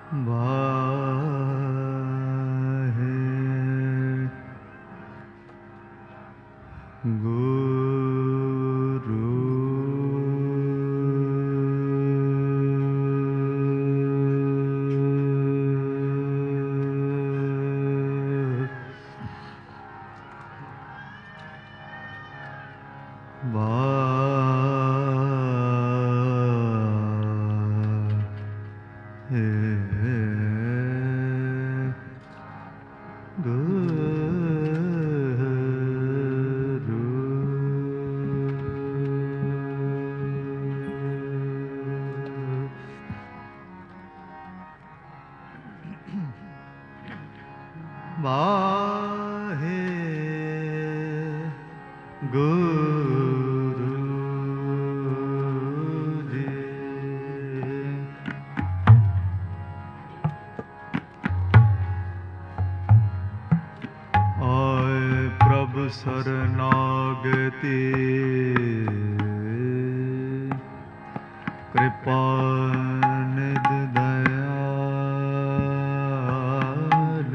शरणागति कृपा निधि दयाल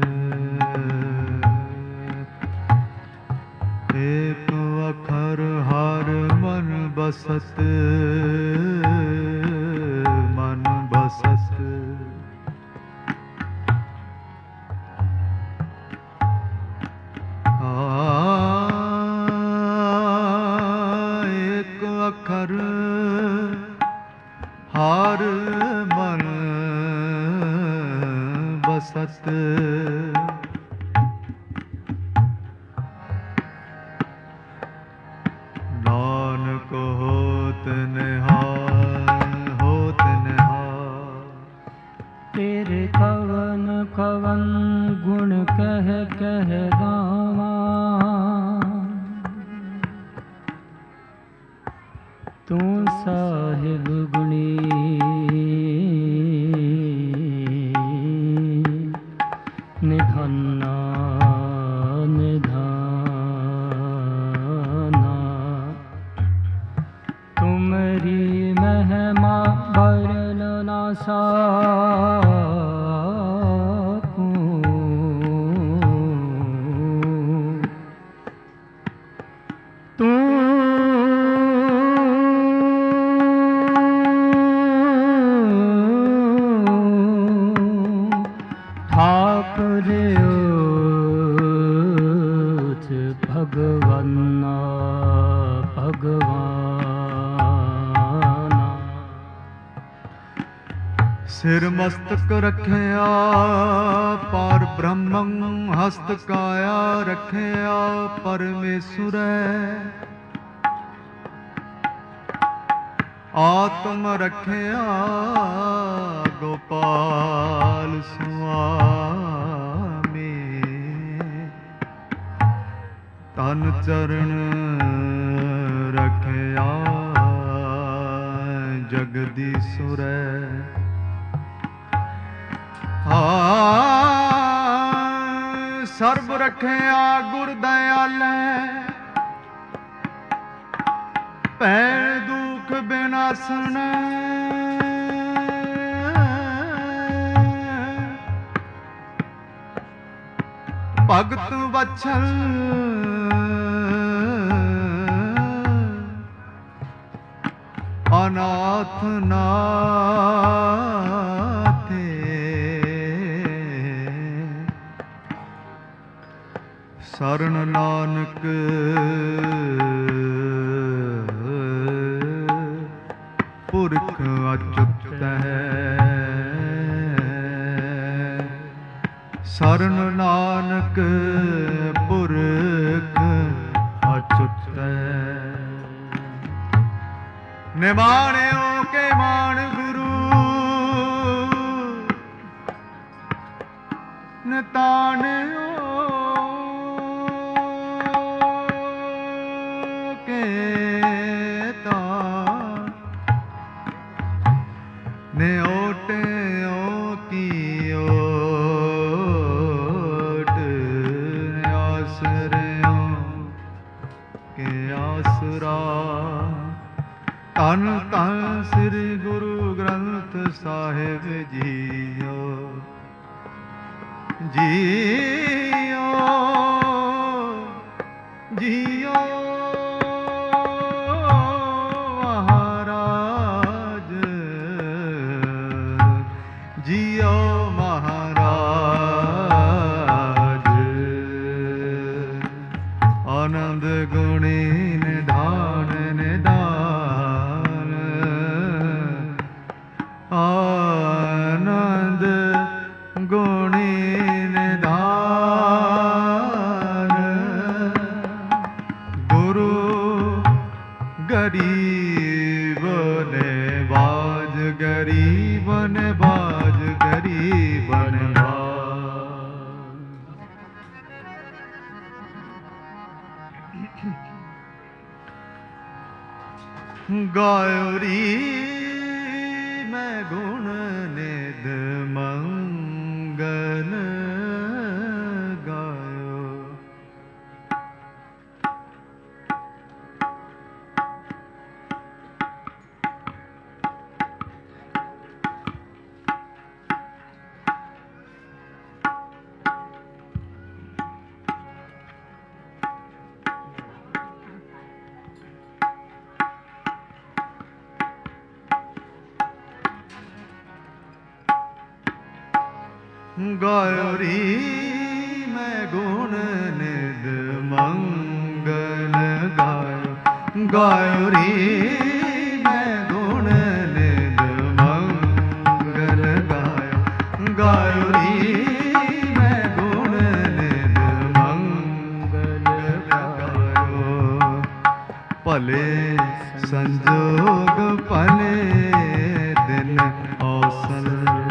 एक अखर हर मन बसत मन बसत अखर हार मन बसत नानक होत निहाल होत निहाल। तेरे कवन कवन गुण कह कह गावा तू साहिब गुणी निधाना निधाना तुम्हारी महिमा वर्णन ना सकूं तू भगवाना भगवाना सिर मस्तक रखिया पार ब्रह्मं हस्त काया रखिया परमेश्वर आत्म रखिया गोपाल स्वामी तन चरण रखिया जगदीश्वर सर्ब रखिया गुर दयाल भैण दुख बिनासन भगत वत्सल अनाथ नाथे शरण नानक पुरख अच्युत है शरण नानक पुरख अच्युत है निमाणियों के मान गुरु निताणियों के तान न्योटियों की ओट आसरियों के आसरा धन धन श्री गुरु ग्रंथ साहिब जियो जियो जियो महाराज जियो महाराज आनंद गुणी निधान निदान आनंद गुणी निधान गुरु गरीब ने बाज गरीब ने बाज गरीब ने गायोरी मैं गुण निध मंगल गायो गायोरी मैं गुण निध मंगल गायो गायोरी मैं गुण निध मंगल गायो गायोरी मैं गुण निध मंगल गायो भले संजोग भले दिन अवसर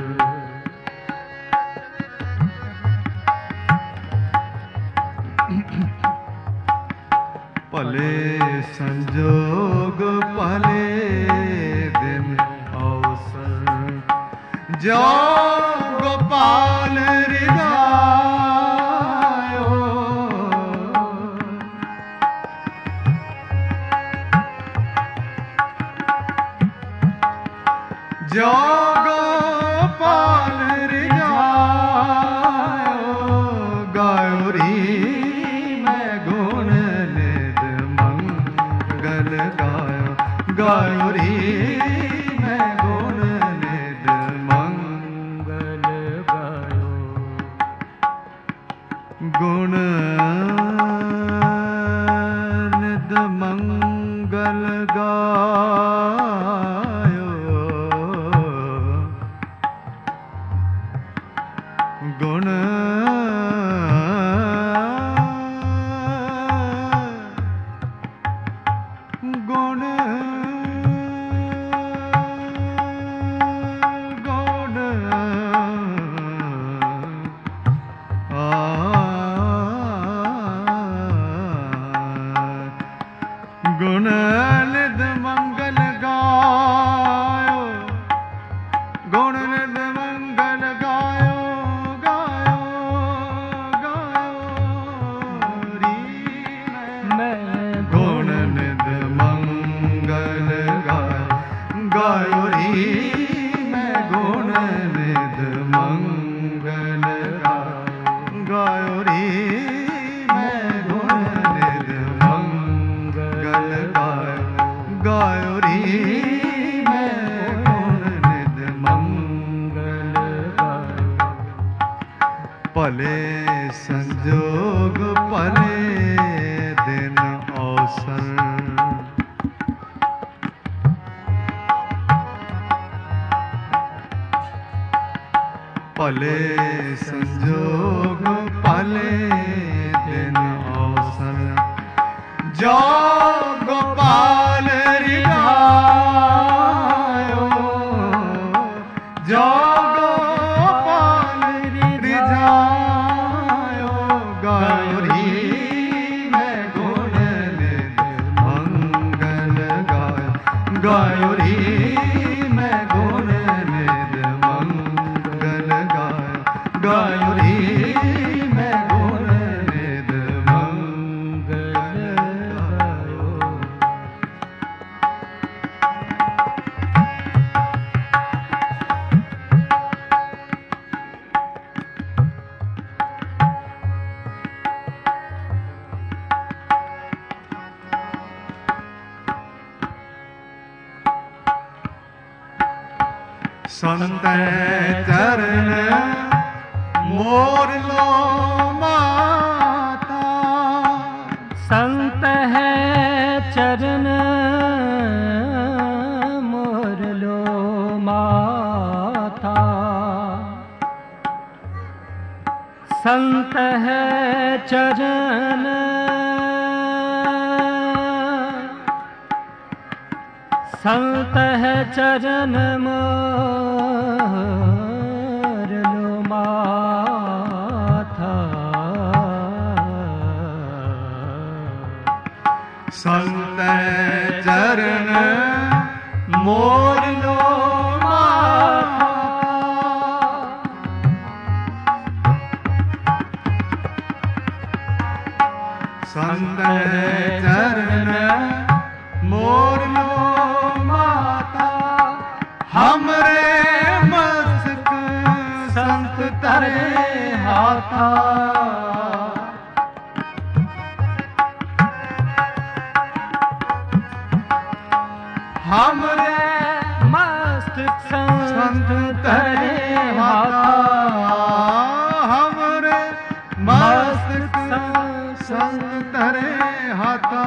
भले संजोग भले दिन अवसर जो गोपाल हृदय जो गोपाल हृदय गायोरी गायोरी मैं गुण निध मंगल गायो गुण निध मंगल गायो गुण गुण गुण निध मंगल गायो गुण निध मंगल गायो गायो गायो री मैं गुण निध मंगल गायो गायो री मैं गुण निध मंगल गायो गायो री मैं गुण निध मंगल गायो री मैं गुण निध मंगल गायो भले संजोग भले दिन अवसर भले संजोग भले दिन अवसर जो गोपाल हृदय जो गोपाल हृदय गायोरी मैं गुण निध मंगल गायो गायोरी मैं गुण निध मंगल गायो गायोरी मैं गुण निध मंगल गायो संत चरण मोर लो माता। संत है चरण मोर लो माता। संत है चरण संत है चरण मोर लो माथा। संत चरण मोर लो माथा। संत चरण मोर लो माता। हमरे मस्तक संत तरे हाथा। हमरे मस्तक संत तरे हाथा। हमरे मस्तक संत तरे हाथा।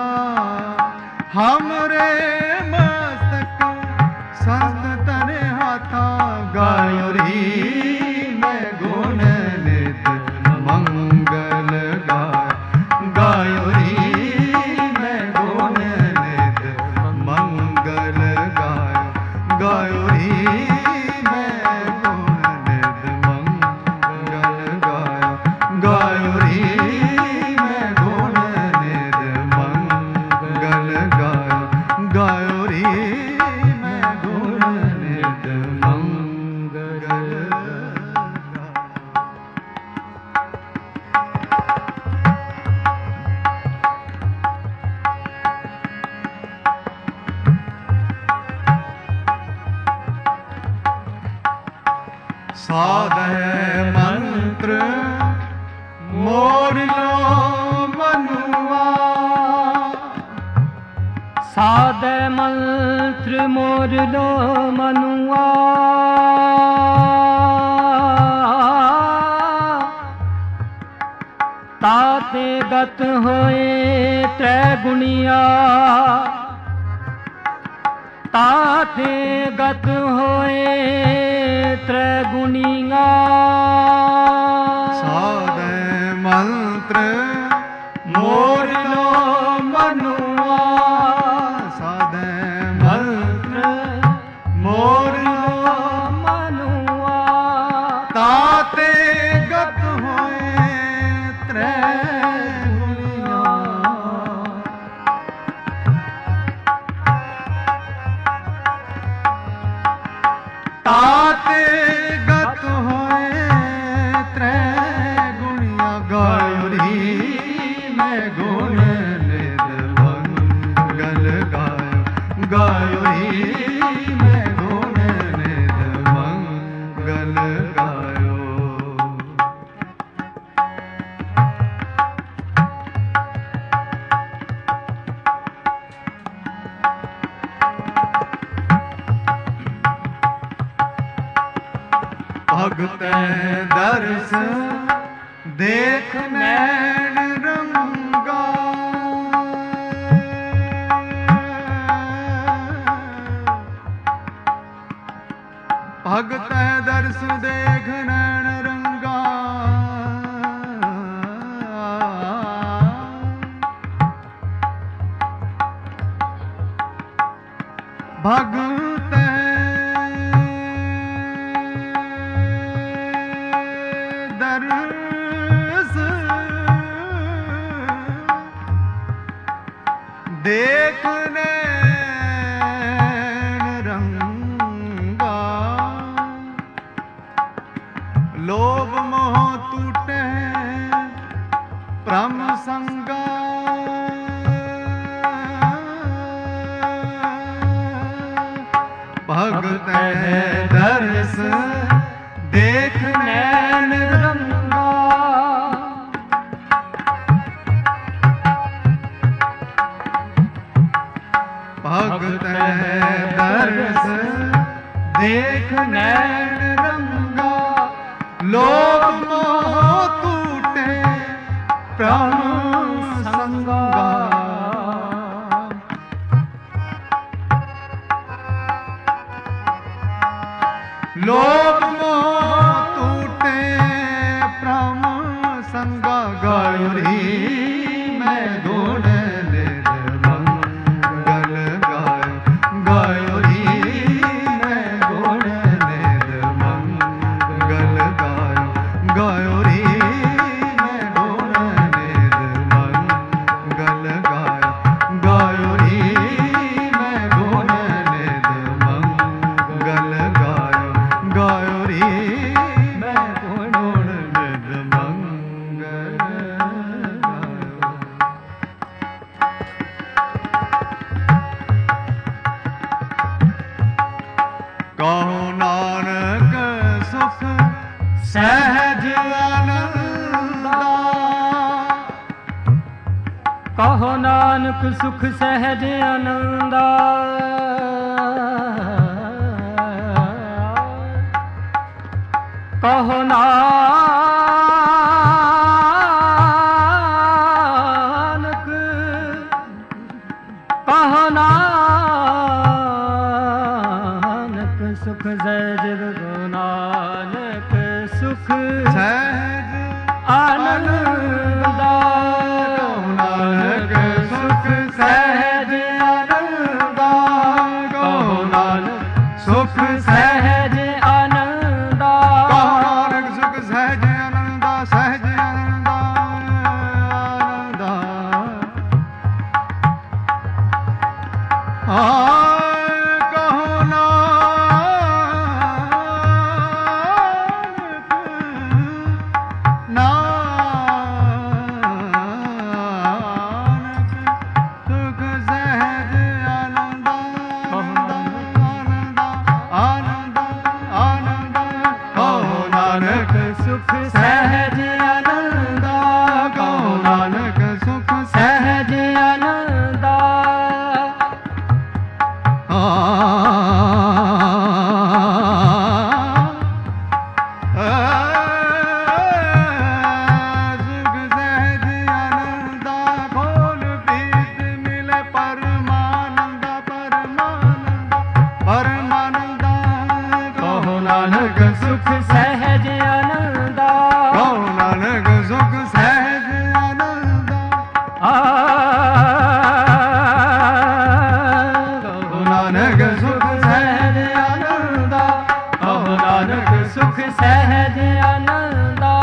हमरे मस्तक संत तरे हाथा। गायो री मैं गुण नित मंगल गाय। गायो री मैं गुण नित मंगल गाय। गायो री मैं गुण नित मंगल गाय। गायो री मैं गुण नित मंगल गाय। गायो री मैं गुण नित मंगल गाय। साधय मंत्र मोर लो मनुआ। साधे मंत्र मोर लो मनुआ। ताते गत होए त्रैगुणिया। ताते गत होए त्रैगुणिया। साधय मंत्र मोर लो मनुआ। साधय मंत्र मोर लो मनुआ। ताते गत होए त्रैगुणिया। ताते गत होए त्रैगुणिया। गायो री मैं गुण नित मंगल गाय। गायो री मैं गुण नित मंगल गायो। भगत दर्श देख नैन रंगा। भगत दर्श देख नैन रंगा। भगत दर्श देख नैन रंगा। लोभ मोह टूटे भ्रम संगा। भगत दर्श देख नैन रंगा। भगत दर्श देख ਨੈਣ ਰੰਗਾ, ਲੋਭ ਮੋਹ ਟੂਟੇ ਪ੍ਰਭ ਸੰਗਾ। ਲੋਭ ਮੋਹ ਟੂਟੇ ਪ੍ਰਭ ਸੰਗਾ, ਗਾਇਓ ਰੀ ਮੈਂ ਗੁਣ ਨਿਰਮੰਗਲ ਗਾਇਓ, ਗਾਇਓ ਰੀ ਮੈਂ ਗੁਣ ਨਿਰਮੰਗਲ ਗਾਇਓ, ਗਾਇਓ ਰੀ ਮੈਂ ਗੁਣ ਨਿਰਮੰਗਲ ਗਾਇਓ, ਗਾਇਓ ਰੀ ਮੈਂ ਗੁਣ ਨਿਰਮੰਗਲ ਗਾਇਓ, ਗਾਇਓ ਰੀ ਮੈਂ ਗੁਣ ਨਿਰਮੰਗਲ ਗਾਇਓ। ਕਹੋ ਨਾਨਕ ਸੁਖ ਸਹਿਜ ਆਨੰਦਾ, ਕਹੋ ਨਾਨਕ ਸੁਖ ਸਹਿਜ ਆਨੰਦਾ। ਕਹੋ ਨਾਨਕ, ਕਹੋ ਨਾਨਕ ਸੁਖ ਸਹਿਜ ਗੁਰੂ ਨਾਨਕ ਸੁਖ ਸਹਿਜ ਆਨੰਦਾ। ਕਹੋ ਨਾਨਕ ਸੁਖ ਸਹਿਜ ਆਨੰਦਾ, ਕਹੋ ਨਾਨਕ ਸੁਖ ਸਹਿਜ ਆਨੰਦਾ। ਕਹੋ ਨਾਨਕ ਸੁਖ ਸਹਿਜ ਆਨੰਦਾ, ਸਹਿਜ ਆਨੰਦਾ, ਆਨੰਦਾ। ਕਹੋ ਨਾਨਕ ਸੁਖ ਸਹਿਜ ਆਨੰਦਾ, ਕਹੋ ਨਾਨਕ ਸੁਖ ਸਹਿਜ ਆਨੰਦਾ, ਸੁਖ ਸਹਿਜ ਆਨੰਦਾ। ਖੋਲ ਪੀਤ ਮਿਲੇ ਪਰਮਾਨੰਦਾ, ਪਰਮਾਨੰਦਾ, ਪਰਮਾਨੰਦਾ। ਕਹੋ ਨਾਨਕ ਸੁਖ ਸਹਿਜ ਆਨੰਦਾ, ਕਹੋ ਨਾਨਕ ਸੁਖ ਸਹਿਜ ਆਨੰਦਾ। ਕਹੋ ਨਾਨਕ ਸੁਖ ਸਹਿਜ ਆਨੰਦਾ, ਕਹੋ ਨਾਨਕ ਸੁਖ ਸਹਿਜ ਆਨੰਦਾ।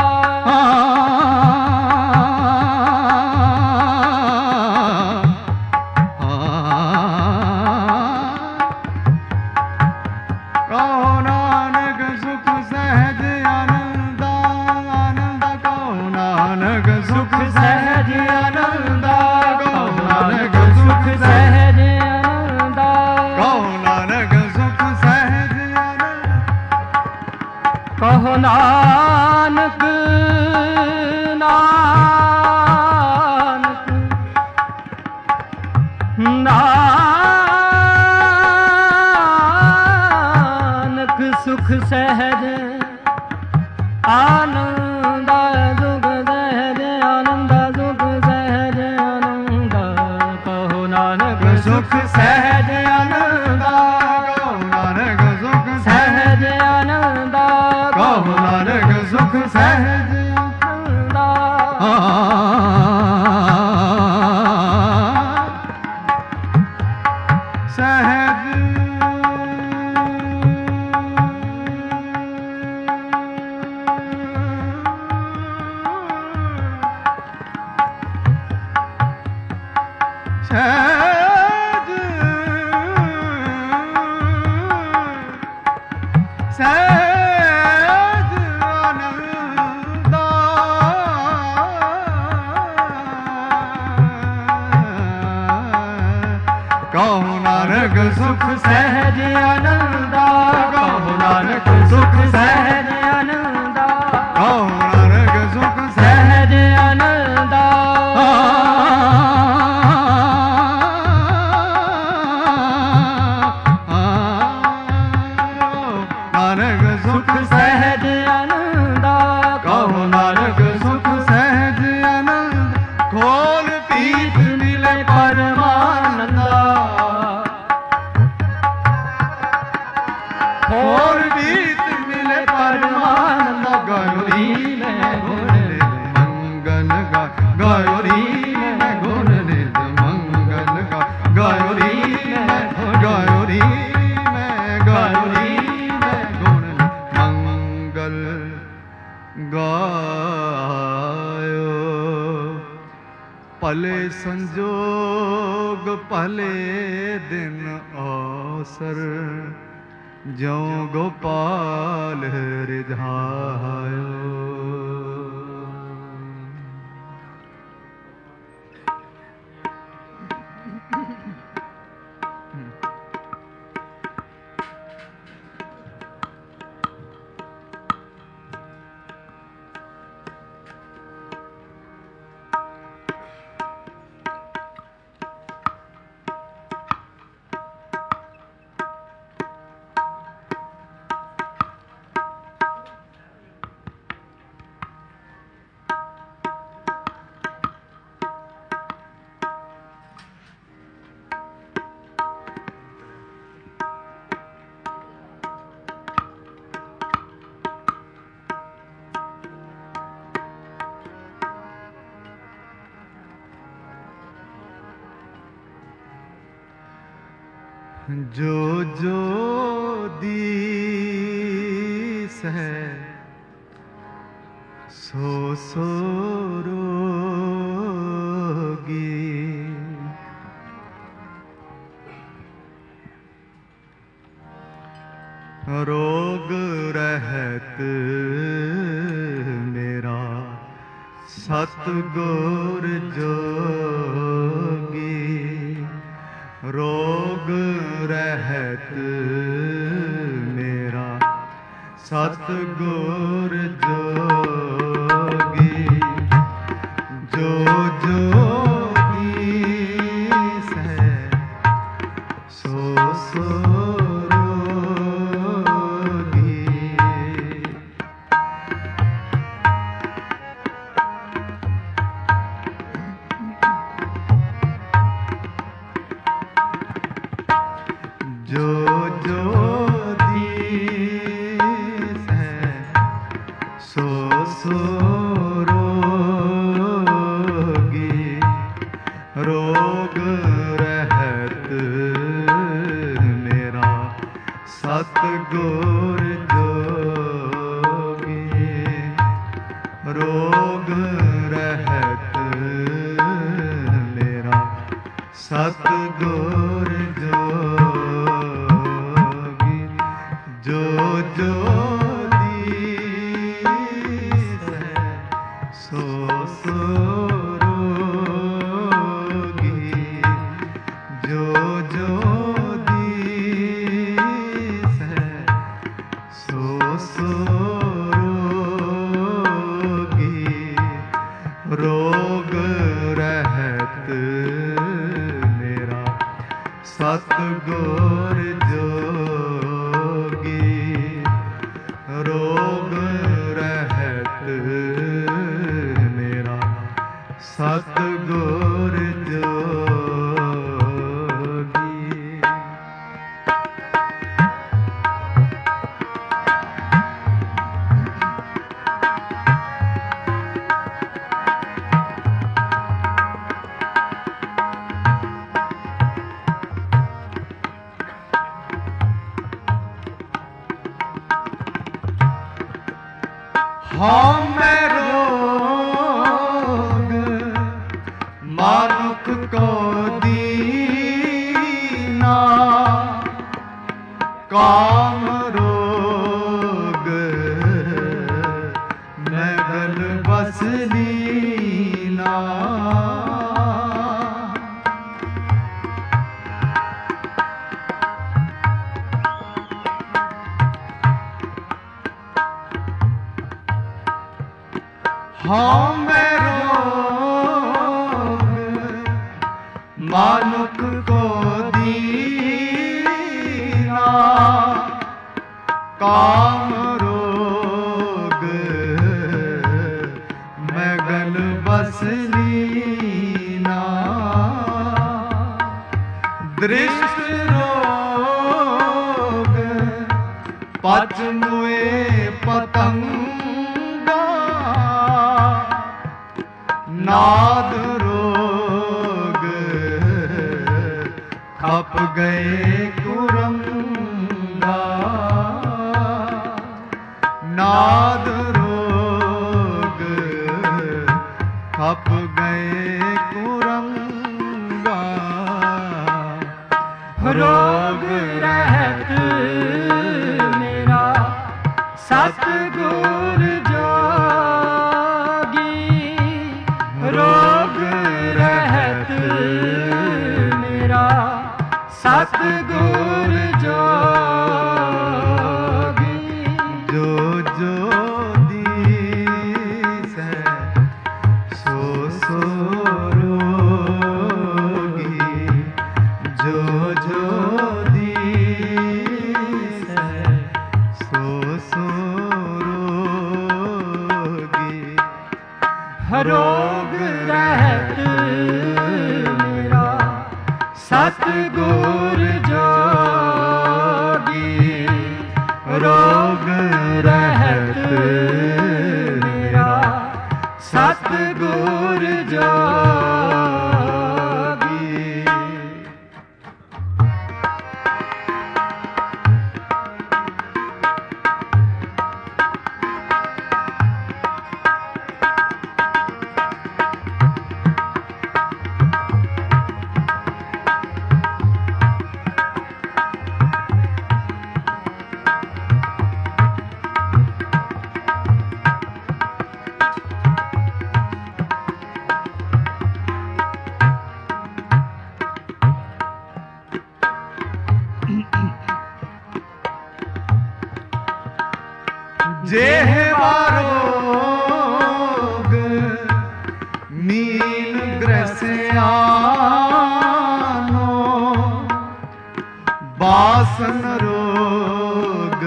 ਕਹੋ ਨਾਨਕ ਸੁਖ ਸਹਿਜ ਆਨੰਦਾ, ਆਨੰਦਾ। ਕਹੋ ਨਾਨਕ ਸੁਖ ਸਹਿਜ ਆਨੰਦਾ, ਕਹੋ ਨਾਨਕ ਸੁਖ ਸਹਿਜ ਆਨੰਦਾ, ਕਹੋ ਨਾਨਕ ਸੁਖ ਸਹਿਜ ਆਨੰਦਾ। ਕਹੋ ਨਾਨਕ, ਨਾਨਕ, ਨਾਨਕ ਸੁਖ ਸਹਿਜ ਆਨੰਦਾ, ਸੁਖ ਸਹਿਜ ਆਨੰਦਾ, ਸੁਖ ਸਹਿਜ ਆਨੰਦਾ। ਕਹੋ ਨਾਨਕ ਸੁਖ ਸਹਿਜ ਆਨੰਦਾ, ਕਹੋ ਨਾਨਕ ਸੁਖ ਸਹਿਜ ਆਨੰਦਾ, ਕਹੋ ਨਾਨਕ ਸੁਖ ਸਹਿਜ ਆਨੰਦਾ। ਸਹਿਜ ਸਹਿਜ ਸਹਿਜ ਆਨੰਦਾ, सहज आनंदा कहो नानक सुख सहज आनंद खोल पीठ मिले परमानंदा खोल पीठ मिले परमानंदा गौरी में गुण मंगल गा गौरी में गुण नित मंगल गा गौरी में गौरी में गौरी में गुण मंगल गायो भले संजोग भले दिन अवसर ज्यों गोपाल रिझायो जो जो दीस है सो सो रोगी रोग रहत मेरा सतगुर जोगी रोग रहत मेरा सतगुर जोगी जो जो दीस है सो सो रोगी जो जो दीस है सो सो रोगी रोग रहत मेरा सतगुर जोगी रोग रहत मेरा सतगुर जोगी जो जो दीस है सो सो रोगी जो जो दीस है सो सो रोगी रोग रहत मेरा सतगुर जोगी रोग रहत मेरा सतगुर जोगी हाँ मैं रोग मानुख को दीना काम रोग मैं गल बस लीना हाँ मैं रोग मानुख को दीना काम रोग ਦ੍ਰਿਸ਼ਟ ਰੋਗ ਪਚ ਮੁਏ ਪਤੰਗਾ ਨਾਦ ਰੋਗ ਖਪ ਗਏ ਕੁਰੰਗਾ ਨਾਦ ਰੋਗ ਖਪ ਗਏ ਕੁਰੰਗਾ ਰੋਗ ਰਹਿਤ ਮੇਰਾ ਸਤਿਗੁਰ ਜੋਗੀ ਰੋਗ ਰਹਿਤ ਮੇਰਾ ਸਤਿਗੁਰ ਜੋਗੀ ਜੋ ਜੋ ਦੀਸੈ ਸੋ ਸੋ ਰੋਗੀ ਜੋ ਜੋ ਦੀਸੈ ਸੋ ਸੋ ਰੋਗੀ ਰੋਗ ਰਹਿਤ ਮੇਰਾ ਸਤਿਗੁਰ ਜੋਗੀ ਰੋਗ ਰਹਿਤ ਮੇਰਾ ਸਤਿਗੁਰ ਜੋਗੀ ਜਿਹਵਾ ਰੋਗ ਨੀਲ ਗ੍ਰਸਿਆਨੋ ਬਾਸਨ ਰੋਗ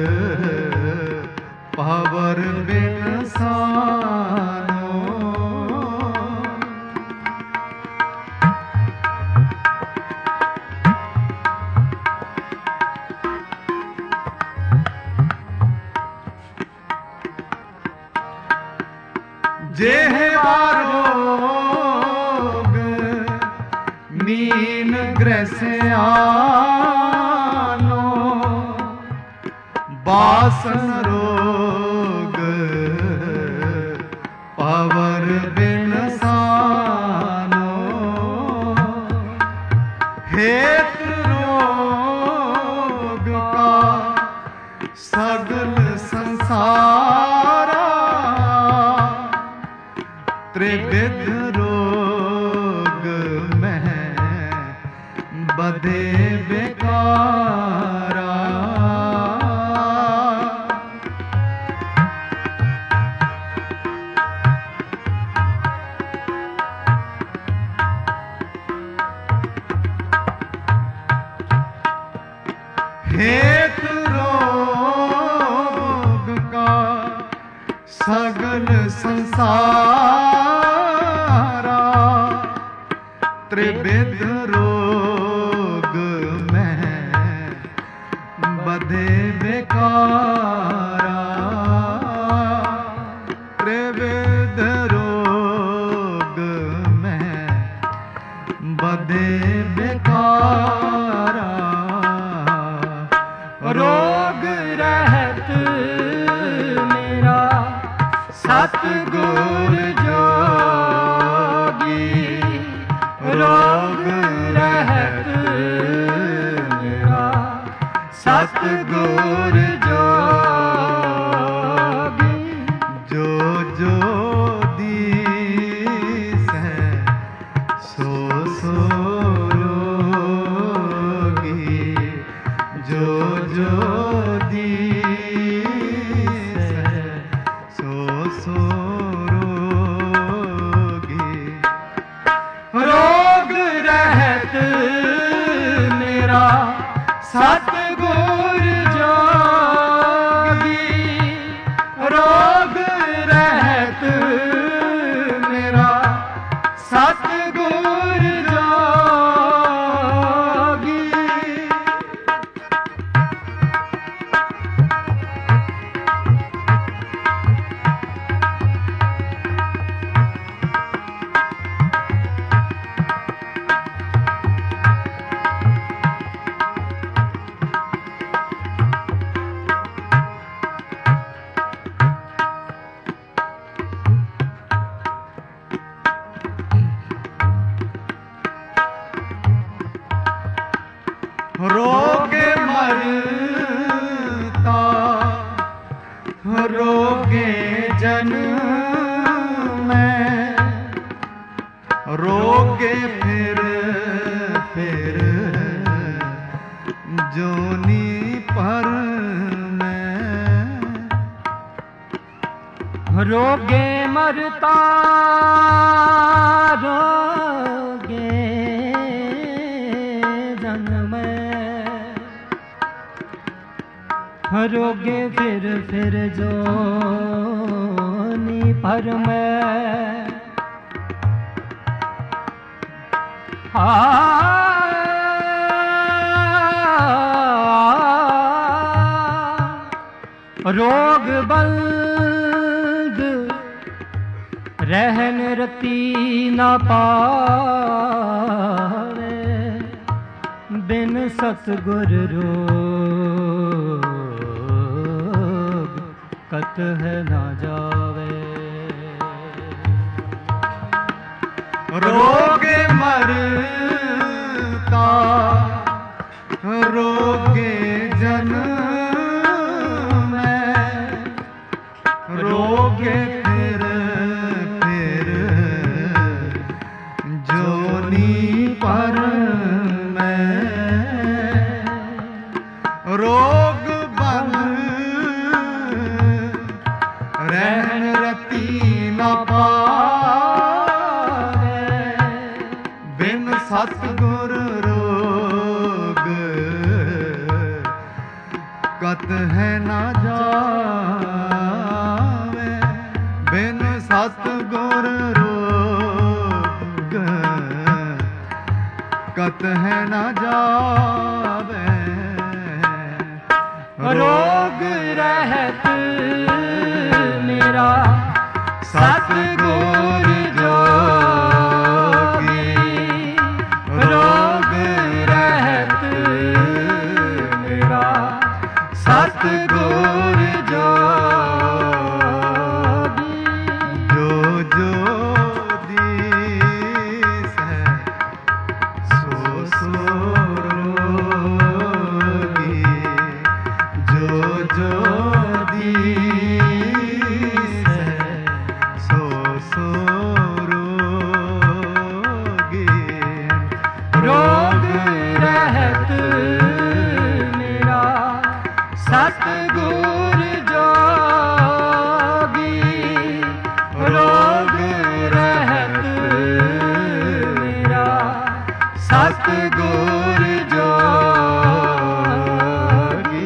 ਪਵਰ ਬਿਨਸਾਨੋ ਜਿਹਵਾ ਰੋਗ ਨੀਨ ਗ੍ਰਸਿਆਨੋ ਬਾਸਨ ਰੋਗ ਪਵਰ ਬਿਨਸਾਨੋ ਹੇਤ ਰੋਗ ਕਾ ਸਗਲ ਸੰਸਾਰਾ त्रिविध रोग में बधे बेकारा हेत रोग का सगल संसारा त्रिविध रोग में बधे बेकारा त्रिविध रोग में बधे बेकारा रोग रहत मेरा सतगुर जोगी रोग रहत मेरा सतगुर जोगी जो जो दीसै सो सो रोगी जो जो दीसै सो सो रोगी रोग रहत मेरा सतगुर जोगी रोग रहत मेरा सतगुर जोगी रोगे जन में, रोगे फिर जोनी पर में। रोगे मरता रोगे जन्म में, रोगे फिर जोनी पर में। रोग बंद रहन रती न पावे, बिन सतगुर रोग कत है न जावे। रोगे मरता रोगे जन में, रोगे फिर जोनी पर में। रोग बन रहन रती न पावे, बिन सतगुर रोग कत है न जावे। बिन सतगुर रोग कत है न जावे। रोग रहत मेरा सतगुर जोगी, रोग रहत मेरा सतगुर जोगी। जो जो दीस है सो सो रोगी, जो जो दीस है सो सो रोगी। रोग रहत मेरा सतगुर जोगी, रोग रहत मेरा सतगुर जोगी।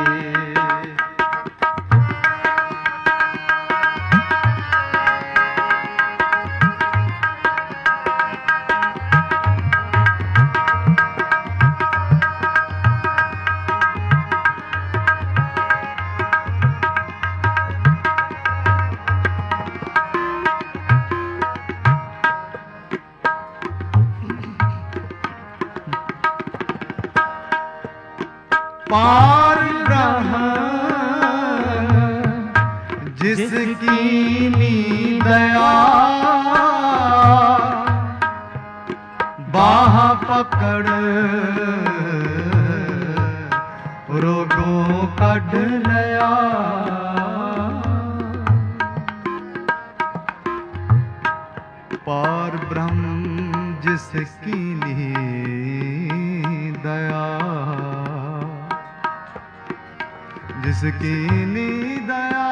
पार ब्रह्म जिसकी नी दया, बाह पकड़ रोगों कढ लया। पार ब्रह्म जिसकी नी दया, जिसकी नी दया,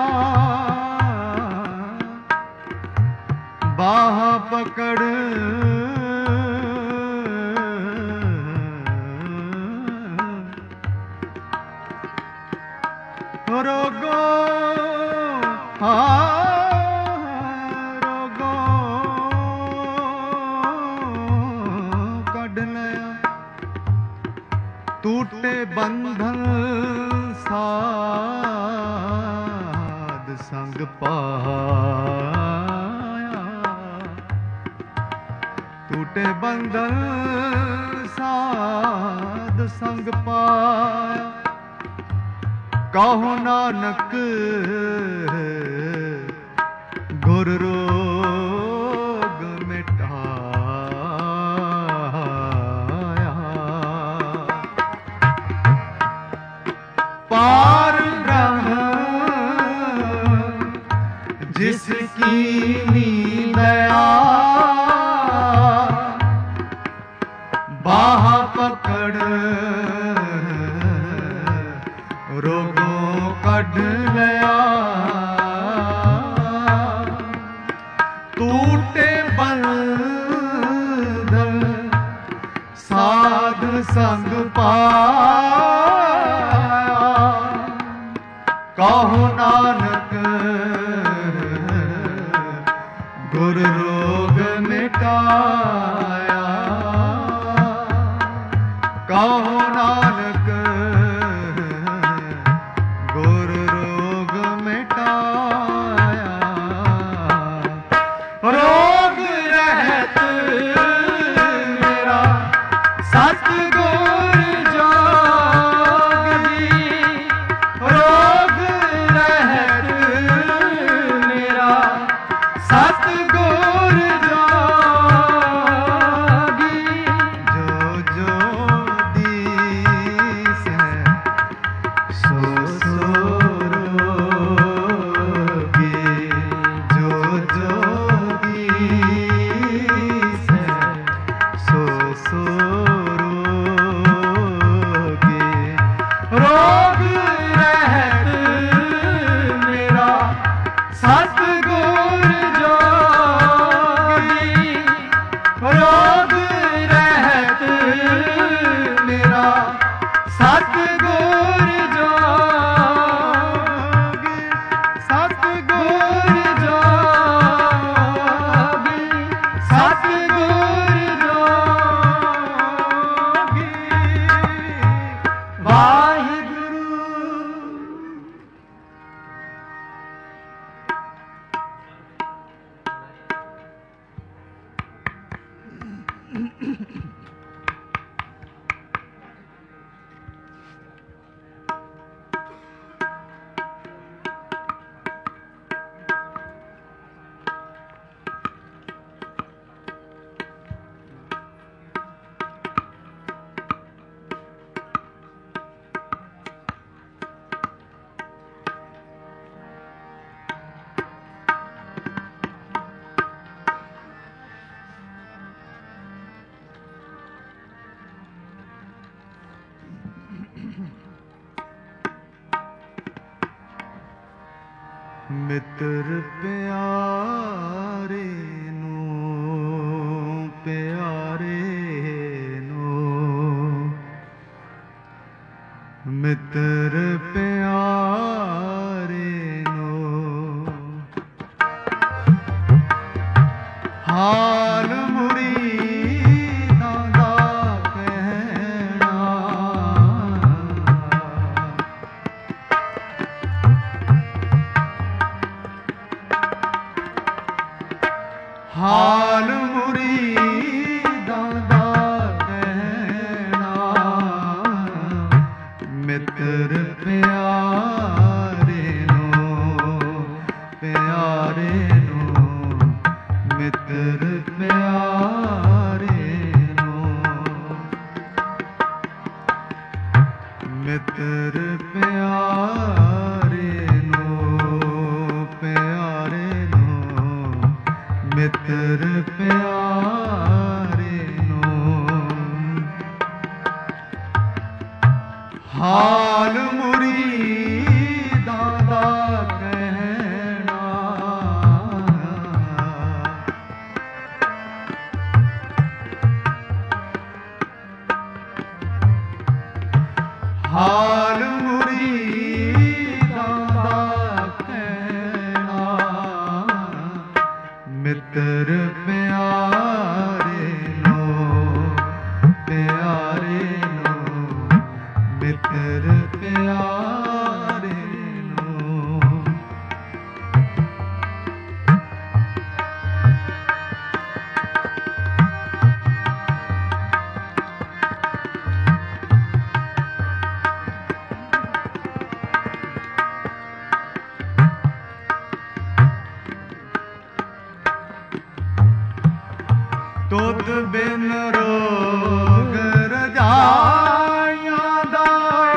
बाह पकड़ रोगो रोगो कढ लया। टूटे बंधन साध संग पाया, टूटे बंधन साध संग पाया। कहो नानक गुर रोग मिटाया। पार ब्रह्म जिसकी दया बाह पकड़ रोगों कढ़ लया टूटे बंधन साध संग पाया कहो नानक गुर रोग मिटाया कहो नानक गुर रोग मिटाया रोग रहत मेरा सतगुर जोगी रोग रहत मेरा सतगुर जोगी जो जो दीस है सो सो रोगी जो जो दीस है सो सो रोगी रोग रहत मेरा सतगुर जोगी रोग रहत मेरा सतगुर जोगी सतगुर जोगी सतगुर जोगी वाहिगुरु ਮਿੱਤਰ ਪਿਆਰੇ ਨੂੰ ਮਿੱਤਰ ਪਿਆਰੇ ਨੂੰ ਹਾਲ ਮੁਰੀਦਾਂ ਦਾ ਕਹਿਣਾ ਹਾਲ ਮੁਰੀਦਾਂ ਦਾ ਕਹਿਣਾ ਮਿੱਤਰ ਪਿਆਰੇ ਨੂੰ ਮਿੱਤਰ ਪਿਆਰੇ ਨੂੰ ਮਿੱਤਰ ਪਿਆਰੇ ਨੂੰ ਮਿੱਤਰ ਪਿਆਰੇ ਨੂੰ ਹਾਲ ਮੁਰੀਦਾਂ ਦਾ ਕਹਿਣਾ ਹਾਲ ਮੁਰੀਦਾਂ ਦਾ ਕਹਿਣਾ ਮਿੱਤਰ ਪਿਆਰੇ ਨੂੰ ਮਿੱਤਰ ਪਿਆਰੇ ਨੂੰ ਤੁਧ ਬਿਨ ਰੋਗ ਰਜਾਈਆਂ ਦਾ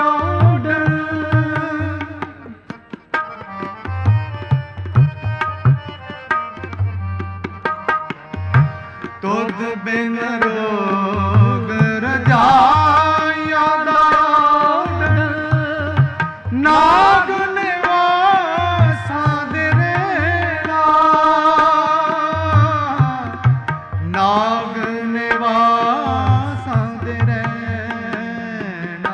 ਓਢ ਤੁਧ ਬਿਨ ਰੋਗ ਰਜਾਈਆਂ ਦਾਨ ਨਾਗ ਨਿਵਾਸਾਂ ਦੇ ਰਹਿਣਾ ਨਾਗ ਨਿਵਾਸਾਂ ਦੇ ਰਹਿਣਾ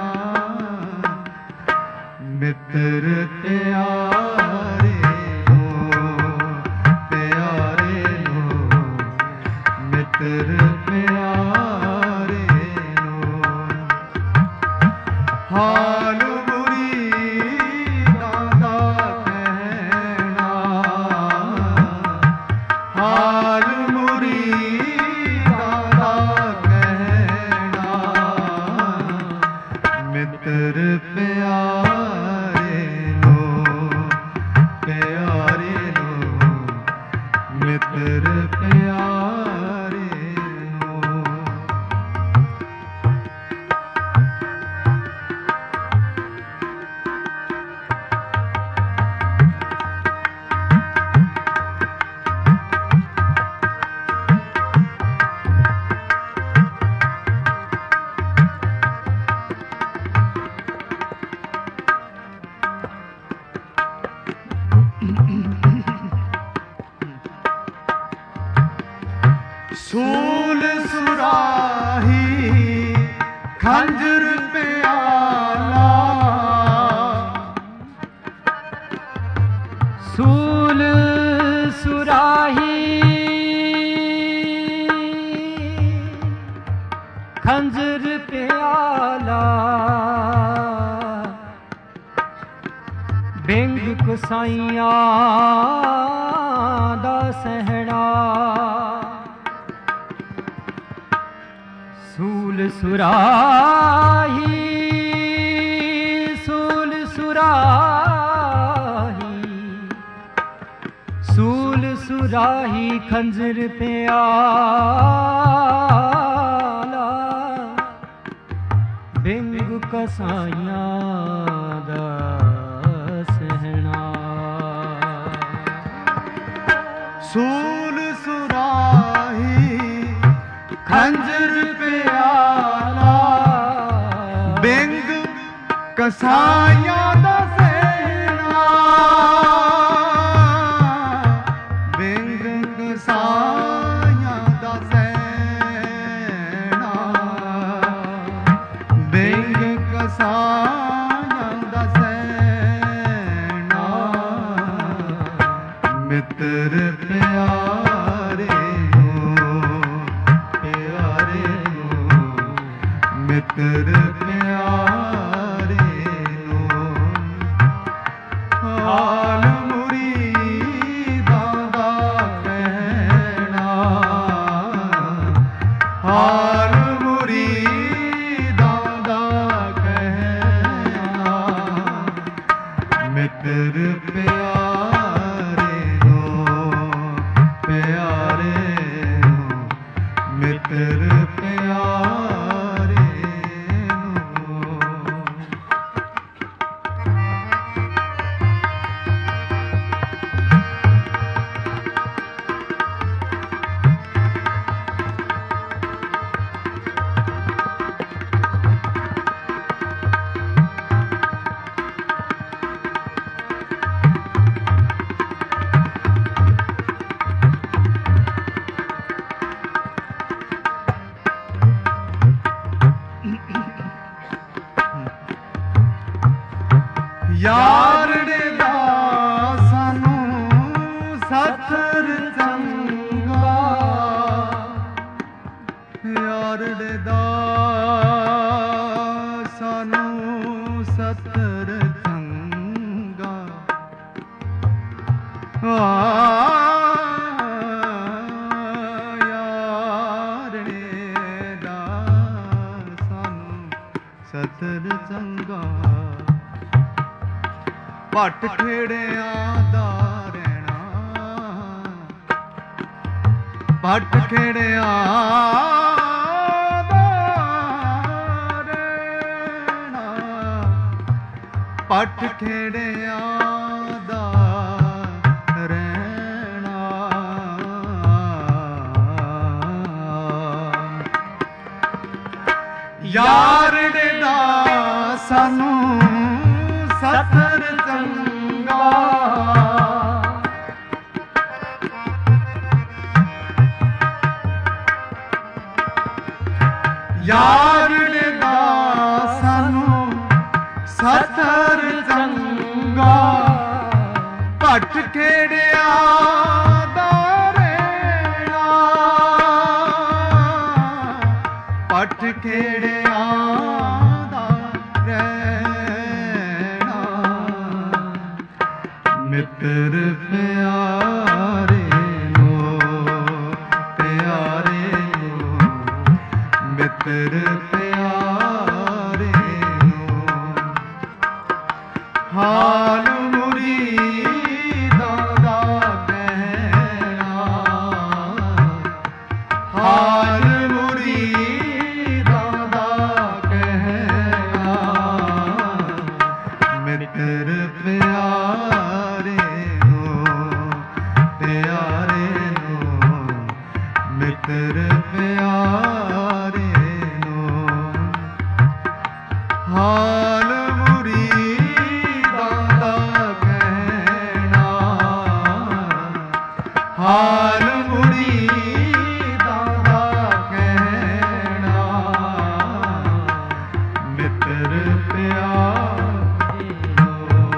ਮਿੱਤਰ ਪਿਆਰੇ ਮਿੱਤਰ ਪਿਆਰੇ ਨੂੰ ਹਾਲ ਮੁਰੀਦਾਂ ਦਾ ਕਹਿਣਾ ਹਾਲ ਮੁਰੀਦਾਂ ਦਾ ਕਹਿਣਾ ਮਿੱਤਰ ਪਿਆਰੇ ਨੂੰ ਮਿੱਤਰ ਪਿਆਰੇ ਸੂਲ ਸੁਰਾਹੀ ਖੰਜਰ ਪਿਆਲਾ ਸੂਲ ਸੁਰਾਹੀ ਖੰਜਰ ਪਿਆਲਾ ਬਿੰਗ ਕਸਾਈਆਂ ਦਾ ਸਹਿਣਾ ਸੂਲ ਸੁਰਾਹੀ ਸੂਲ ਸੁਰਾਹੀ ਸੂਲ ਸੁਰਾਹੀ ਖੰਜਰ ਪਿਆਲਾ ਬਿੰਗ ਕਸਾਈਆਂ ਦਾ ਸਹਿਣਾ ਸੂਲ ਸੁਰਾਹੀ ਖੰਜਰ ਪਿਆਲਾ ਬਿੰਗ ਕਸਾਈਆਂ ਦਾ ਸਹਿਣਾ ਬਿੰਗ ਕਸਾਈਆਂ ਦਾ ਸਹਿਣਾ ਬਿੰਗ ਕਸਾਈਆਂ ਦਾ ਸਹਿਣਾ ਮਿੱਤਰ ਪਿਆਰੇ ਮਿੱਤਰ ਪਿਆਰੇ ਨੂੰ ਹਾਲ ਮੁਰੀਦਾਂ ਦਾ ਕਹਿਣਾ ਹਾਲ ਮੁਰੀਦਾਂ ਦਾ ਕਹਿਣਾ ਮਿੱਤਰ ਪਿਆਰੇ ਨੂੰ ਮਿੱਤਰ ਪਿਆਰੇ ਯਾਰੜੇ ਦਾ ਸਾਨੂੰ ਸਤਰ ਚੰਗਾ ਯਾਰੜੇ ਦਾ ਸਾਨੂੰ ਸਤਰ ਚੰਗਾ ਯਾਰੜੇ ਦਾ ਸਾਨੂੰ ਸਤਰ ਚੰਗਾ ਭੱਟ ਖੇੜਿਆਂ ਦਾ ਰਹਿਣਾ ਭੱਟ ਖੇੜਿਆਂ ਦਾ ਰਹਿਣਾ ਭੱਟ ਖੇੜਿਆਂ ਦਾ ਰਹਿਣਾ ਯਾਰੜੇ ਦਾ ਸਾਨੂੰ ਸਤਰ ਚੰਗਾ, ਯਾਰੜੇ ਦਾ ਸਾਨੂੰ ਸਤਰ ਚੰਗਾ, ਭੱਟ ਖੇੜਿਆ ਦਾ ਰਹਿਣਾ, ਭੱਟ ਖੇੜਿਆ ਦਾ ਰਹਿਣਾ, ਮਿੱਤਰ ਪਿਆਰੇ ਨੂੰ, ਪਿਆਰੇ ਨੂੰ, ਮਿੱਤਰ ਪਿਆਰੇ ਨੂੰ, ਹਾਲ ਮੁਰੀਦਾਂ ਦਾ ਕਹਿਣਾ, ਹਾਲ ਮੁਰੀਦਾਂ ਦਾ ਕਹਿਣਾ, ਮਿੱਤਰ ਪਿਆਰੇ ਨੂੰ, ਪਿਆਰੇ ਨੂੰ, ਮਿੱਤਰ ਪਿਆਰੇ ਨੂੰ, ਹਾਲ ਮੁਰੀਦਾਂ ਦਾ ਕਹਿਣਾ, ਹਾਲ ਮੁਰੀਦਾਂ ਦਾ ਕਹਿਣਾ, ਮਿੱਤਰ ਪਿਆਰੇ ਨੂੰ,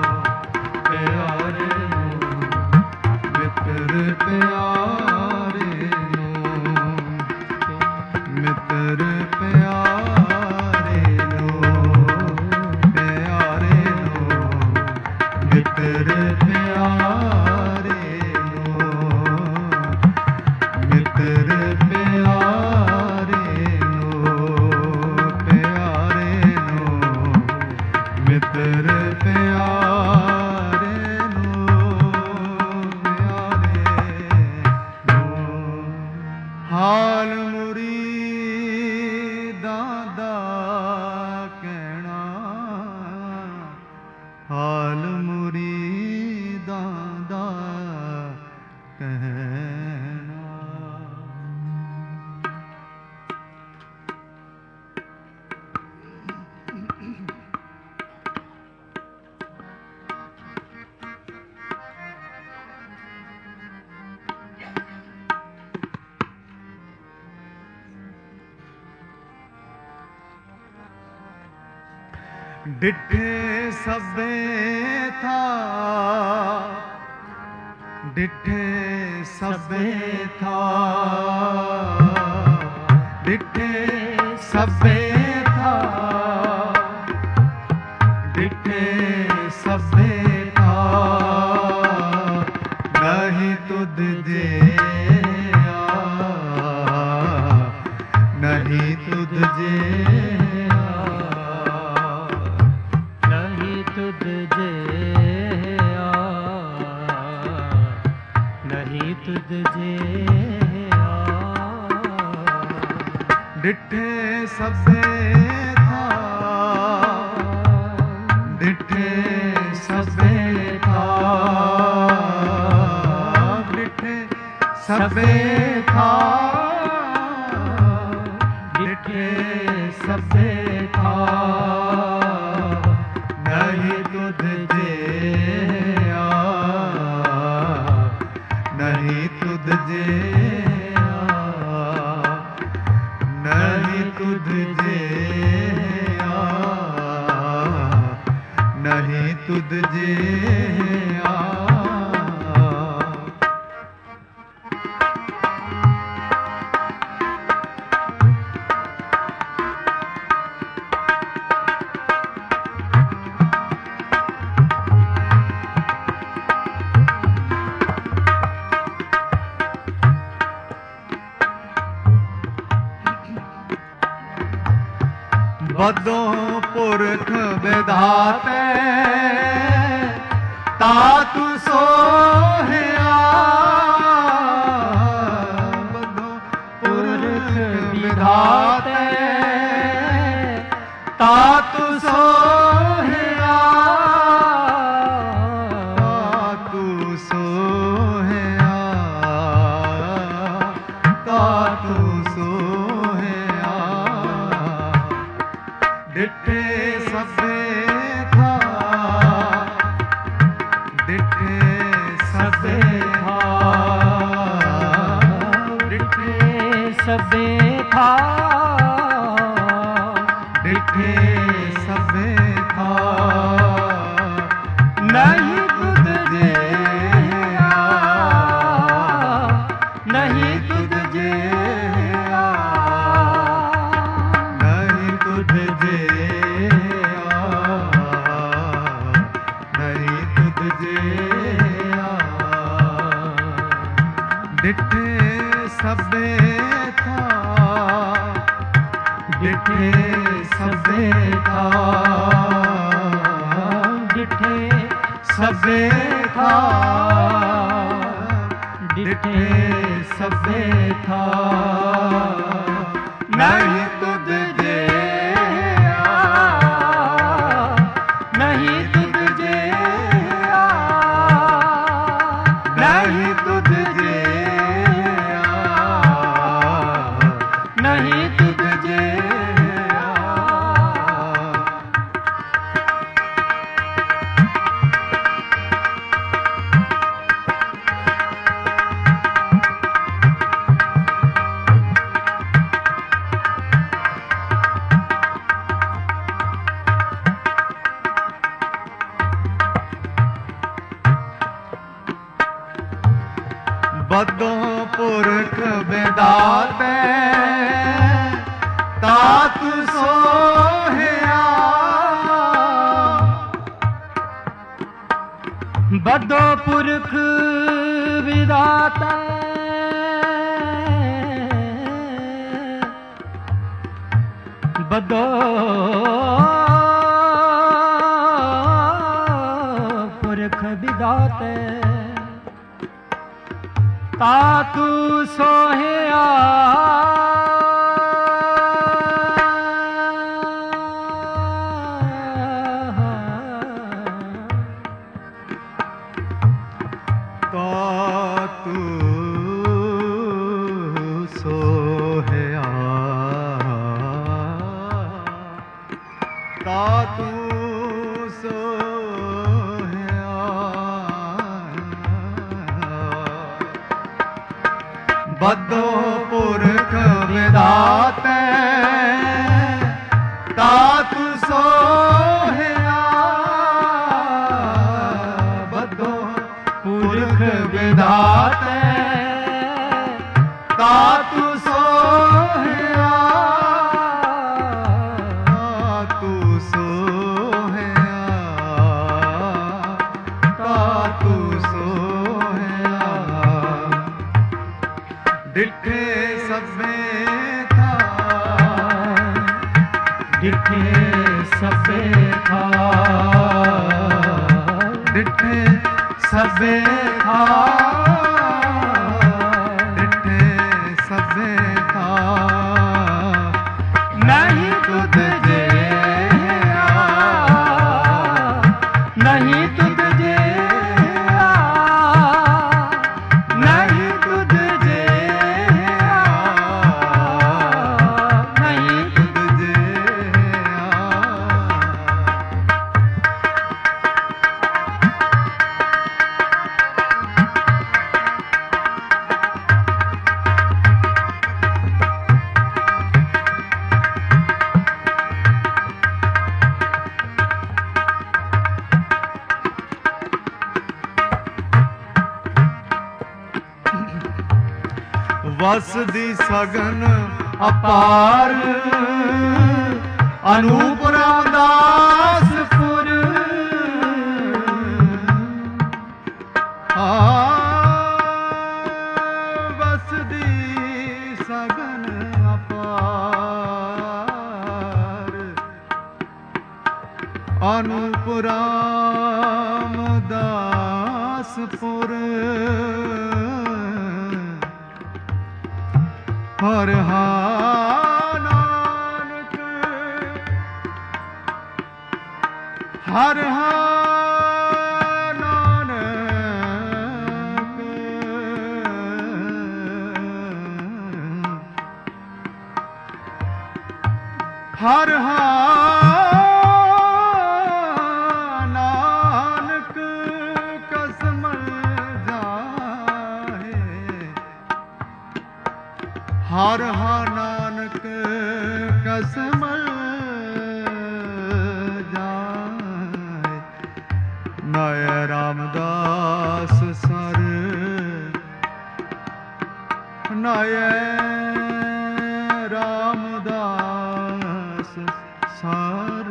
ਪਿਆਰੇ ਨੂੰ, ਮਿੱਤਰ ਪਿਆਰੇ ਨੂੰ, ਮਿੱਤਰ ਪਿਆਰੇ ਨੂੰ, ਪਿਆਰੇ ਨੂੰ, ਮਿੱਤਰ ਪਿਆਰੇ ਨੂੰ, ਮਿੱਤਰ ਪਿਆਰੇ ਨੂੰ, ਪਿਆਰੇ ਨੂੰ, ਮਿੱਤਰ ਪਿਆਰੇ ਨੂੰ, ਪਿਆਰੇ ਨੂੰ, ਹਾਲ ਮੁਰੀਦਾਂ ਦਾ ਕਹਿਣਾ, ਹਾਲ ਮੁਰੀਦਾਂ ਦਾ ਕਹਿਣਾ। ਡਿਠੇ ਸਭੇ ਥਾ, ਡਿਠੇ ਸਭੇ ਥਾ, ਡਿਠੇ ਸਭੇ ਥਾ, ਡਿਠੇ ਸਭੇ ਥਾ, ਨਹੀਂ ਤੁਧ ਜਿਹਾ, ਨਹੀਂ ਤੁਧ ਜਿਹਾ, ਨਹੀਂ ਤੁਧ ਜਿਹਾ, ਨਹੀਂ ਤੁਧ ਜਿਹਾ, ਡਿਠੇ ਸਭੇ ਥਾ, ਡਿਠੇ ਸਭੇ ਥਾ, ਡਿਠੇ ਸਭੇ ਥਾ, ਡਿਠੇ ਸਭੇ ਥਾ, ਨਹੀਂ ਤੁਧ ਜਿਹਾ, ਨਹੀਂ ਤੁਧ ਜਿਹਾ, ਨਹੀਂ ਤੁਧ ਜਿਹਾ, ਨਹੀਂ ਤੁਧ ਜਿਹਾ, ਬਦੋਂ ਪੁਰਖ ਵਿਧਾਤੇ ਤਾਤੁ ਸੋਹਿਆ, ਬਦੋਂ ਪੁਰਖ ਵਿਧਾਤੇ ਤਾਤੁ ਸੋਹਿਆ, ਤਾਤੁ ਸੋਹਿਆ, ਤਾਤੁ ਸੋਹਿਆ, ਸਭੇ ਥਾਂ ਡਿਠੇ ਸਭੇ ਥਾਂ ਡਿਠੇ ਸਭੇ ਥਾਂ ਨਹੀਂ ਤੁਧ ਜਿਹਾ ਨਹੀਂ ਤੁਧ ਜਿਹਾ ਨਹੀਂ ਤੁਧ ਜਿਹਾ ਨਹੀਂ ਤੁਧ ਜਿਹਾ ਡਿਠੇ ਸਭੇ ਥਾਂ ਡਿਠੇ ਸਭੇ ਥਾਂ ਡਿਠੇ ਸਭੇ ਥਾਂ ਡਿਠੇ ਸਭੇ ਥਾਂ ਨਹੀਂ ਤੁਧ ਜਿਹਾ ਨਹੀਂ ਤੁਧ ਜਿਹਾ ਨਹੀਂ ਤੁਧ ਜਿਹਾ ਨਹੀਂ ਤੁਧ ਜਿਹਾ ਬਦੋਂ ਪੁਰਖ ਵਿਦਾਤੇ ਤਾਤ ਸੋਹਿਆ ਬਦੋ ਪੁਰਖ ਵਿਦਾਤਾ ਬਦੋ ਪੁਰਖ ਵਿਦਾਤੇ ਤਾਤੂ ਸੋਹਿਆ ਤਾਤੂ ਸੋਹਿਆ ਤਾਤੂ ਬਦੋਂ ਪੁਰਖ ਵਿਦਾਤੇ ਤਾਤੁ ਸੋਹਿਆ ਬਦੋਂ ਪੁਰਖ ਵਿਦਾਤੇ ਤਾਤੁ ਸੋਹਿਆ ਤਾਤੁ ਸੋਹਿਆ ਤਾਤੁ ਸੋਹਿਆ ਡਿਠੇ ਸਭੇ ਥਾਂ ਡਿਠੇ ਸਭੇ ਥਾਂ ਡਿਠੇ ਸਭੇ ਥਾਂ ਡਿਠੇ ਸਭੇ ਥਾਂ ਨਹੀਂ ਤੁਧ ਜਿਹਾ ਨਹੀਂ ਤੁਧ ਜਿਹਾ ਨਹੀਂ ਤੁਧ ਜਿਹਾ ਨਹੀਂ ਤੁਧ ਵਸ ਦੀ ਸਗਨ ਅਪਾਰ ਅਨੂਪ ਰਾਮਦਾਸਪੁਰ ਵਸ ਦੀ ਸਗਨ ਅਪਾਰ ਅਨੂਪ ਰਾਮਦਾਸਪੁਰ ਹਰ ਨਾਨਕ ਹਰ ਨਾਨਕ ਹਰ ਨਾਨਕ ਕਸਮ ਹਰ ਹਾ ਨਾਨਕ ਕਸਮ ਜਾਏ, ਨਾਇ ਰਾਮਦਾਸ ਸਰ, ਨਾਇ ਰਾਮਦਾਸ ਸਰ।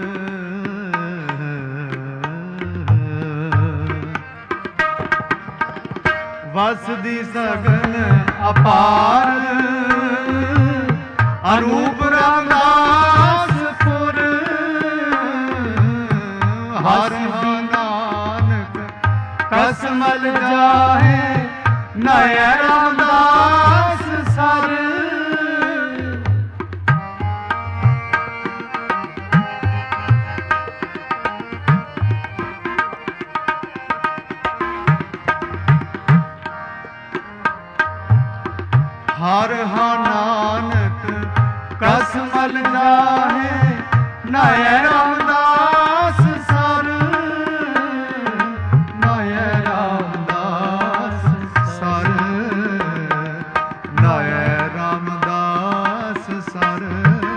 ਵਸਦੀ ਸਗਲ ਅਪਾਰ, ਅਰੂਪ ਰਾਮਦਾਸ ਪੁਰ, ਹਰਿ ਨਾਨਕ ਕਸਮਲ ਜਾਹੇ, ਨਾਇ ਰਾਮਦਾਸ ਸਰ। ਹਰ ਹਾ ਨਾਨਕ ਕਸਮਲ ਜਾਹੇ, ਨਾਇ ਰਾਮਦਾਸ ਸਰ, ਨਾਇ ਰਾਮਦਾਸ ਸਰ, ਨਾਇ ਰਾਮਦਾਸ ਸਰ।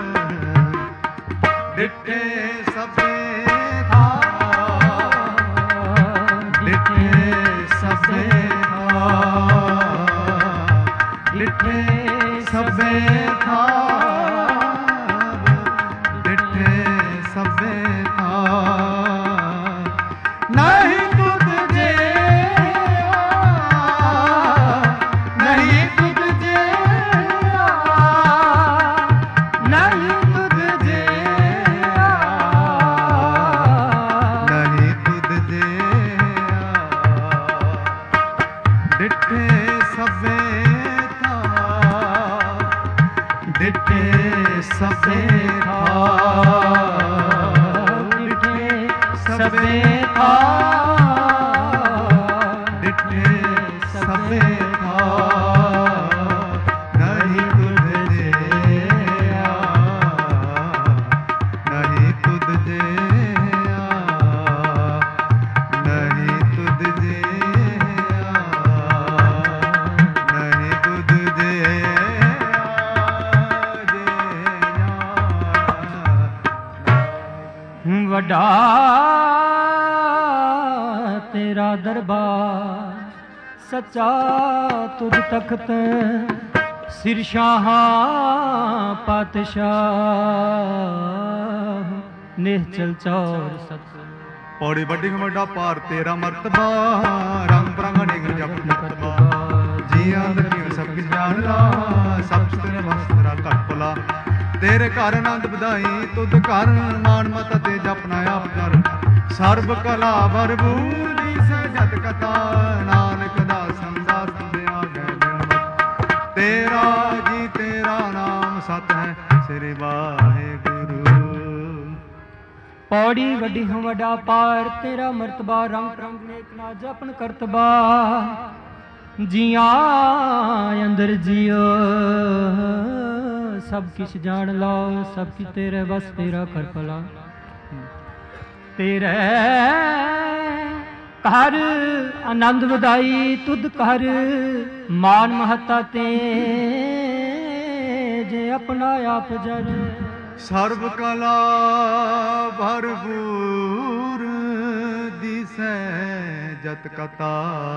ਡਿਠੇ ਸਭੇ ਥਾਂ, ਡਿਠੇ ਸਭੇ ਥਾਂ, ਡਿਠੇ ਸਭੇ ਥਾਂ, ਡਿਠੇ ਸਭੇ ਥਾਂ। ਨਹੀਂ ਤੁਧ ਜਿਹਾ, ਨਹੀਂ ਤੁਧ ਜਿਹਾ, ਨਹੀਂ ਤੁਧ ਜਿਹਾ, ਨਹੀਂ ਤੁਧ ਜਿਹਾ। ਡਿਠੇ ਸਭੇ ਡਿਠੇ ਸਭੇ ਥਾਂ, ਡਿਠੇ ਸਭੇ ਥਾਂ, ਡਿਠੇ ਸਭੇ ਥਾਂ। ਨਹੀਂ ਤੁਧ ਜਿਹਾ, ਨਹੀਂ ਤੁਧ ਜਿਹਾ, ਨਹੀਂ ਤੁਧ ਜਿਹਾ, ਨਹੀਂ ਤੁਧ ਜਿਹਾ। ਵੱਡਾ ਤੇਰਾ ਦਰਬਾਰ, ਸੱਚਾ ਤੁਧ ਤਖਤ, ਸਿਰ ਸ਼ਾਹਾਂ ਪਾਤਸ਼ਾਹ, ਨਿਹਚਲ ਚੌਰ ਸਤ। ਪੌੜੀ ਵੱਡੀ ਵੱਡਾ ਪਾਰ ਤੇਰਾ ਮਰਤਬਾ, ਰੰਗ ਬਰੰਗ ਅਨੇਕ ਜਪ ਮਰਤਬਾ। ਜੀਆਂ ਦਾ ਜੀਵ ਸਭ ਕਿਛ ਜਾਣਦਾ, ਸਭ ਤੇਰੇ ਵਸਤਰਾ ਘਟ ਭਲਾ। ਤੇਰੇ ਘਰ ਆਨੰਦ ਵਧਾਈ, ਤੁਧ ਘਰ ਮਾਨ ਮਤ ਤੇ ਜਪਨਾ ਆਪ ਕਰ। ਸਰਬ ਕਲਾ ਭਰਪੂਰ ਦੀ ਸਜਤ ਕਥਾ, ਨਾਨਕ ਦਾਸਨ ਦਾਸ ਦਿਆ ਗਏ ਬਿਨਵਤ। ਤੇਰਾ ਜੀ ਤੇਰਾ ਨਾਮ ਸਤ ਹੈ, ਸ੍ਰੀ ਵਾਹਿਗੁਰੂ। ਪੌੜੀ ਵੱਡੀ ਹਮ ਵੱਡਾ ਪਾਰ, ਤੇਰਾ ਮਰਤਬਾ ਰੰਗ ਰੰਗ ਨੇਕ ਨਾ ਜਪਨ ਕਰਤਬਾ। ਜੀਆਂ ਅੰਦਰ ਜਿਉ ਸਭ ਕਿਛ ਜਾਣ ਲਓ, ਸਭ ਕੀ ਤੇਰੇ ਬਸ ਤੇਰਾ ਕਰ ਭਲਾ। ਤੇਰੇ ਘਰ ਆਨੰਦ ਵਧਾਈ, ਤੁਧ ਘਰ ਮਾਨ ਮਹੱਤਾ ਤੇ ਜੇ ਆਪਣਾ ਆਪ ਜਰ। ਸਰਬ ਕਲਾ ਭਰਪੂਰ ਦਿਸੈ ਜਤ ਕਥਾ,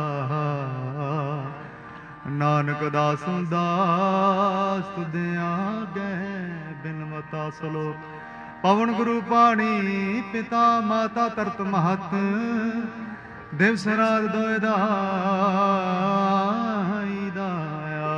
ਨਾਨਕ ਦਾਸ ਦਾਸ ਤੁਧਿਆ ਗਏ ਬਿਨਵਤਾ। ਸਲੋਕ ਪਵਨ ਗੁਰੂ ਪਾਣੀ, ਪਿਤਾ ਮਾਤਾ ਤਰਤ ਮਹਤ। ਦਿਵਸ ਰਾਤ ਦੋਇ ਦਾਈ ਦਾਇਆ,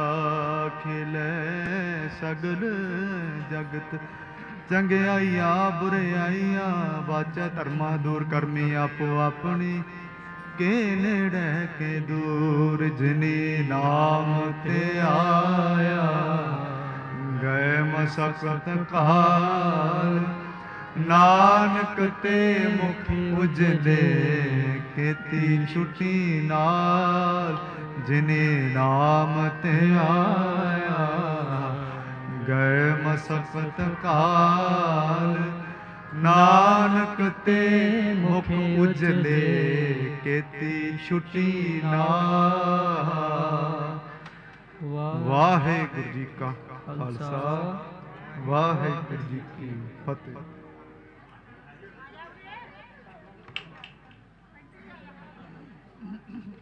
ਖਿਲੇ ਸਗਲ ਜਗਤ। ਚੰਗਿਆਈਆ ਬੁਰਿਆਈਆ, ਵਾਚਾ ਧਰਮਾ ਦੂਰ ਕਰਮੀ ਆਪੋ ਆਪਣੀ। ਕੇ ਨੇੜੇ ਕੇ ਦੂਰ, ਜਿਨੀ ਨਾਮ ਤੇ ਆਇਆ। ਗਏ ਮਸਕਤ ਕਾਲ, ਨਾਨਕ ਤੇ ਮੁਖ ਉਜਲੇ। ਕੀਤੀ ਛੁੱਟੀ ਨਾਲ, ਜਿਨੇ ਨਾਮ ਤੇ ਆਇਆ। ਗਏ ਮਸਕਤ ਕਾਲ, ਨਾਨਕ ਤੇ ਮੁਖ ਉਜਲੇ। ਕੀਤੀ ਛੁੱਟੀ ਨਾ, ਵਾਹਿਗੁਰੂ ਜੀ ਕਾ ਖਾਲਸਾ ਵਾਹਿਗੁਰੂ ਜੀ ਕੀ ਫਤਿਹ।